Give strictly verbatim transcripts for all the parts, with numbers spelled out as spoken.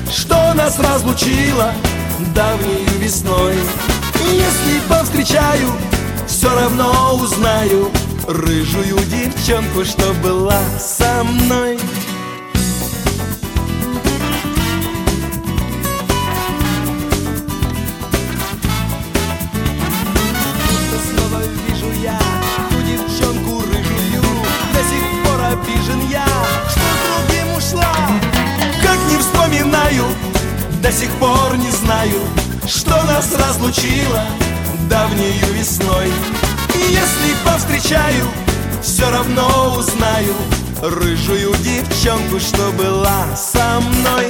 что нас разлучило давнею весной. Если повстречаю, все равно узнаю рыжую девчонку, что была со мной. Снова вижу я ту девчонку рыжую, до сих пор обижен я, что к другим ушла. Как не вспоминаю, до сих пор не знаю, что нас разлучило давнею весной. И если повстречаю, все равно узнаю рыжую девчонку, что была со мной.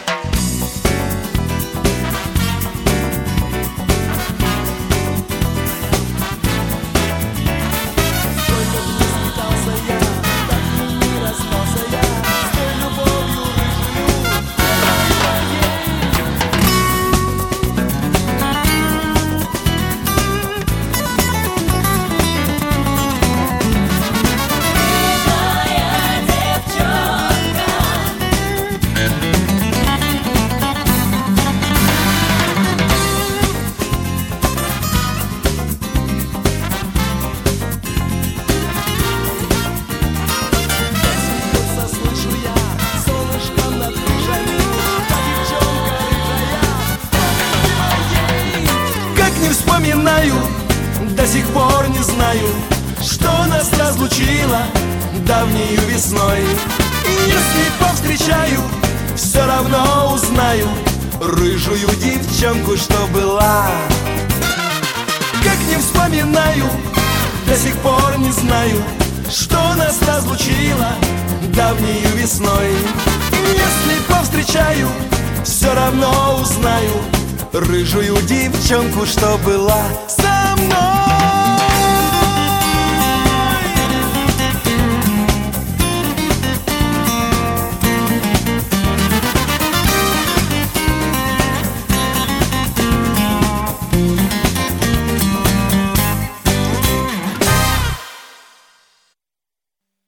Вспоминаю, до сих пор не знаю, что нас разлучило давнею весной. И если повстречаю, все равно узнаю рыжую девчонку, что была. Как не вспоминаю, до сих пор не знаю, что нас разлучило давнею весной. И если повстречаю, все равно узнаю рыжую девчонку, что была со мной.